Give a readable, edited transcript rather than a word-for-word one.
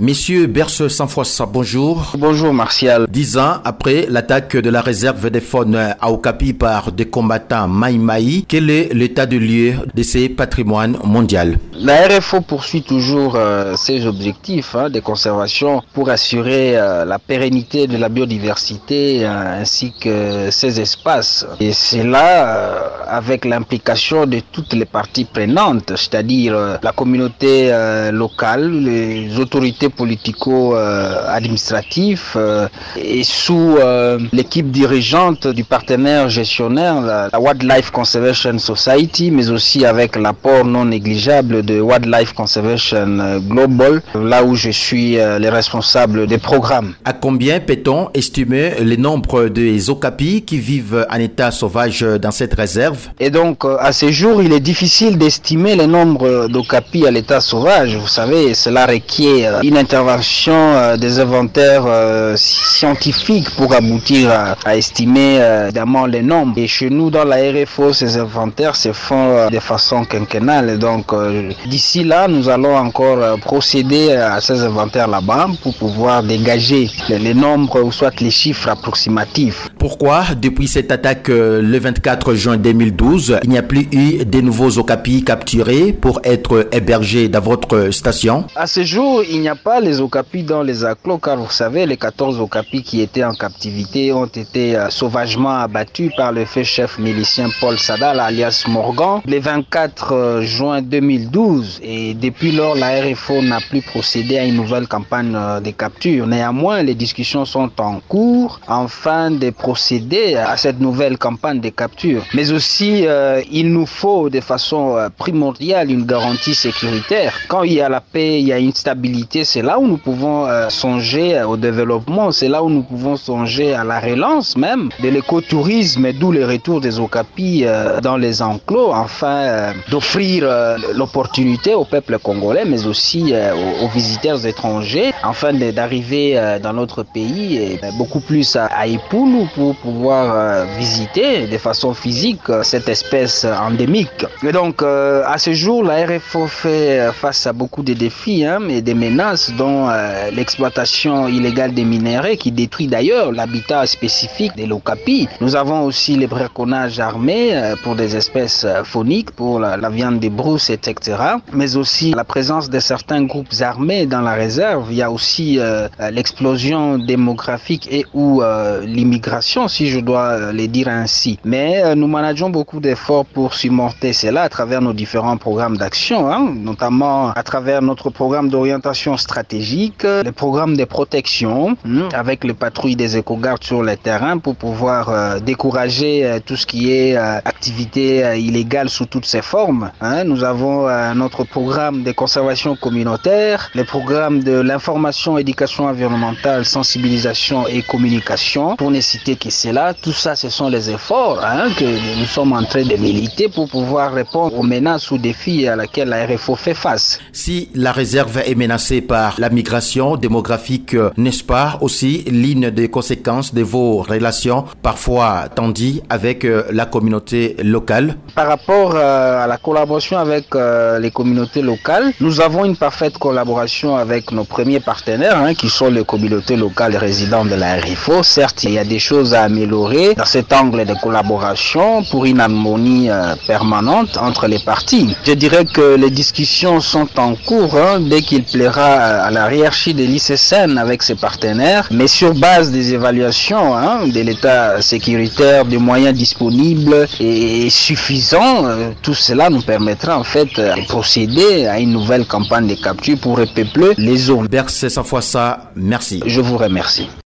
Monsieur Berce Sanfoissa, bonjour. Bonjour Martial. 10 ans après l'attaque de la réserve des faunes à Okapi par des combattants Maï-Maï, quel est l'état de lieu de ces patrimoines mondiaux? La RFO poursuit toujours ses objectifs de conservation pour assurer la pérennité de la biodiversité ainsi que ses espaces. Et c'est là avec l'implication de toutes les parties prenantes, c'est-à-dire la communauté locale, les autorités politico-administratives et sous l'équipe dirigeante du partenaire gestionnaire, la Wildlife Conservation Society, mais aussi avec l'apport non négligeable de Wildlife Conservation Global, là où je suis le responsable des programmes. À combien peut-on estimer le nombre des okapis qui vivent en état sauvage dans cette réserve? Et donc, à ce jour, il est difficile d'estimer le nombre d'okapis à l'état sauvage. Vous savez, cela requiert une intervention des inventaires scientifiques pour aboutir à estimer évidemment les nombres. Et chez nous, dans la RFO, ces inventaires se font de façon quinquennale. Donc, d'ici là, nous allons encore procéder à ces inventaires là-bas pour pouvoir dégager les nombres ou soit les chiffres approximatifs. Pourquoi, depuis cette attaque le 24 juin 2012, il n'y a plus eu de nouveaux okapis capturés pour être hébergés dans votre station? À ce jour, il n'y a pas les okapis dans les enclos, car vous savez, les 14 okapis qui étaient en captivité ont été sauvagement abattus par le fait chef milicien Paul Sadal, alias Morgan, le 24 juin 2012. Et depuis lors, la RFO n'a plus procédé à une nouvelle campagne de capture. Néanmoins, les discussions sont en cours afin de procéder à cette nouvelle campagne de capture. Mais aussi, il nous faut de façon primordiale une garantie sécuritaire. Quand il y a la paix, il y a une stabilité, c'est là où nous pouvons songer au développement, c'est là où nous pouvons songer à la relance même de l'écotourisme, d'où le retour des okapis dans les enclos, afin d'offrir l'opportunité au peuple congolais, mais aussi aux visiteurs étrangers, afin d'arriver dans notre pays et beaucoup plus à Ipulu pour pouvoir visiter de façon physique cette espèce endémique. Et donc, à ce jour, la RFO fait face à beaucoup de défis et des menaces, dont l'exploitation illégale des minerais qui détruit d'ailleurs l'habitat spécifique des okapis. Nous avons aussi les braconnages armés pour des espèces fauniques, pour la viande des brousses, etc. Mais aussi la présence de certains groupes armés dans la réserve. Il y a aussi l'explosion démographique et ou l'immigration, si je dois le dire ainsi. Mais nous manageons beaucoup d'efforts pour surmonter cela à travers nos différents programmes d'action, notamment à travers notre programme d'orientation stratégique, les programmes de protection, avec les patrouilles des éco-gardes sur le terrain pour pouvoir décourager tout ce qui est activité illégale sous toutes ses formes. Nous avons notre programme de conservation communautaire, les programmes de l'information, éducation environnementale, sensibilisation et communication, pour ne citer que cela. Tout ça, ce sont les efforts que nous sommes en train de militer pour pouvoir répondre aux menaces ou défis à laquelle la RFO fait face. Si la réserve est menacée par la migration démographique, n'est-ce pas aussi l'une des conséquences de vos relations parfois tendues avec la communauté locale? Par rapport à la collaboration avec les communautés locales, nous avons une parfaite collaboration avec nos premiers partenaires qui sont les communautés locales résidentes de la RFO. Certes, il y a des choses à améliorer dans cet angle de collaboration pour une harmonie permanente entre les parties. Je dirais que les discussions sont en cours dès qu'il plaira à la hiérarchie de l'ICCN avec ses partenaires, mais sur base des évaluations de l'état sécuritaire, des moyens disponibles et suffisants. Tout cela nous permettra en fait de procéder à une nouvelle campagne de capture pour repeupler les zones. Berce Sanfoissa, merci. Je vous remercie.